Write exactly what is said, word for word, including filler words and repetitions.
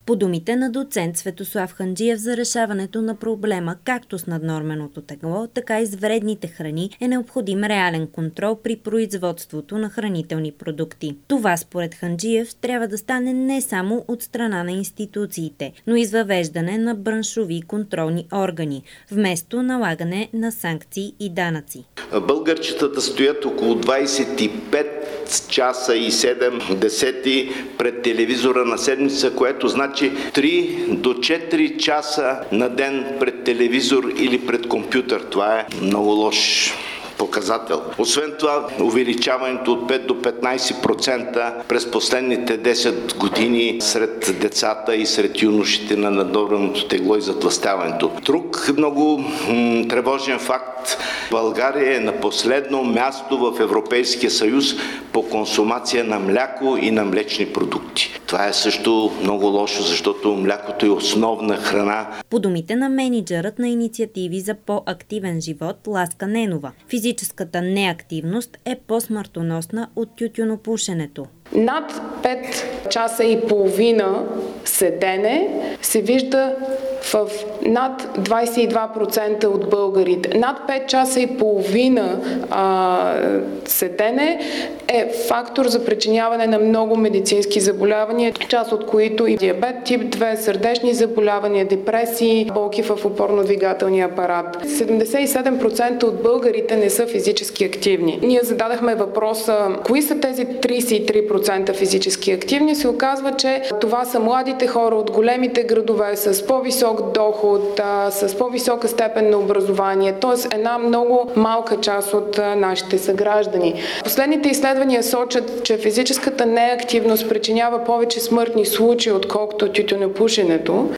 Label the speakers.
Speaker 1: По думите на доцент Светослав Ханджиев, за решаването на проблема както с наднорменото тегло, така и с вредните храни е необходим реален контрол при производството на хранителни продукти. Това според Ханджиев трябва да стане не само от страна на институциите, но и с въвеждане на браншови контролни органи, вместо налагане на санкции и данъци.
Speaker 2: Българчетата стоят около двадесет и пет часа и седем десети пред телевизора на седмица, което значи три до четири часа на ден пред телевизор или пред компютър. Това е много лош показател. Освен това, увеличаването от пет до петнадесет процента през последните десет години сред децата и сред юношите на наднорменото тегло и затлъстяването. Друг много м- тревожен факт. България е на последно място в Европейския съюз по консумация на мляко и на млечни продукти. Това е също много лошо, защото млякото е основна храна.
Speaker 1: По думите на мениджърът на инициативи за по-активен живот Ласка Ненова, физическата неактивност е по-смъртоносна от тютюнопушенето.
Speaker 3: Над пет часа и половина седене се вижда в над двадесет и два процента от българите. Над пет часа и половина а, седене е фактор за причиняване на много медицински заболявания, част от които и диабет тип две, сърдечни заболявания, депресии, болки в опорно-двигателния апарат. седемдесет и седем процента от българите не са физически активни. Ние зададахме въпроса, кои са тези тридесет и три процента физически активни? Се оказва, че това са младите хора от големите градове с по-висок доход, а, с по-висока степен на образование, т.е. една много малка част от а, нашите съграждани. Последните изследвания сочат, че физическата неактивност причинява повече смъртни случаи, отколкото тютюнопушенето.